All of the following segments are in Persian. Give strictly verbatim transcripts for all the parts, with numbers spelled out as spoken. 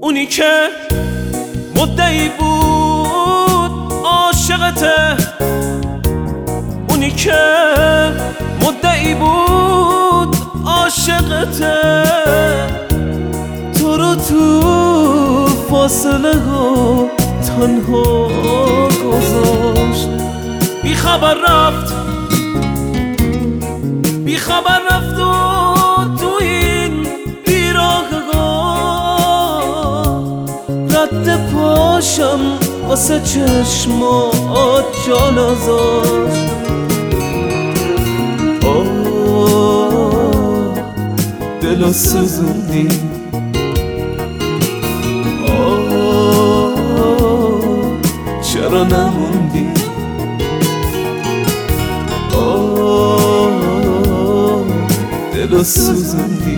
اونی که مدعی بود عاشقته، اونی که مدعی بود عاشقته، تو رو تو فاصله ها تنها گذاشت. بی خبر رفت بی خبر رفت و تو این بیراهگاه رد پاشم واسه چشمات جا نذاشت. آه دلو سوزوندی، آه چرا نموندی، آه دلو سوزوندی،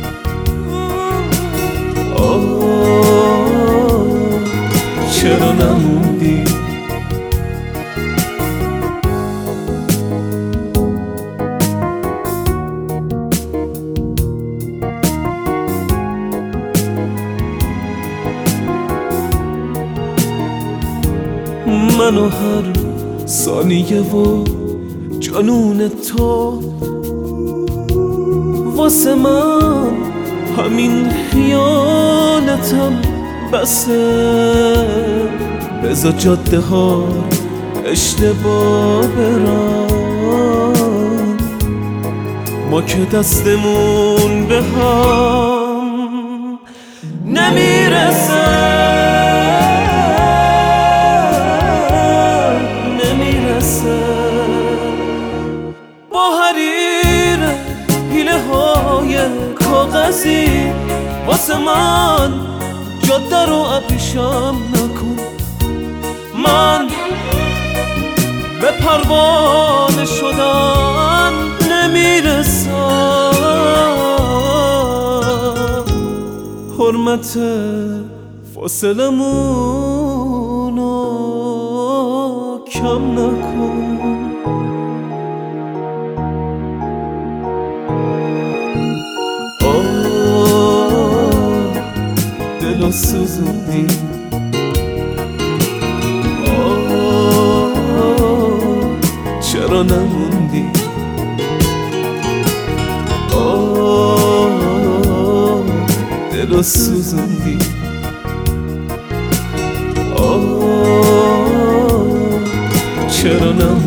آه چرا نموندی. منو هر ثانیه و جنون تو واسه من همین خیالتم بسه. بذار جاده ها اشتباه برن، ما که دستمون به هم نمیرسه. با حریر حیله های کاغذی واسه من جاده رو ابریشم نکن. من به پروانه شدن نمیرسم. حرمت فاصلمونو کم نکن. دلو سوزوندی، آه چرا نموندی، آه دلو سوزوندی، آه چرا نموندی.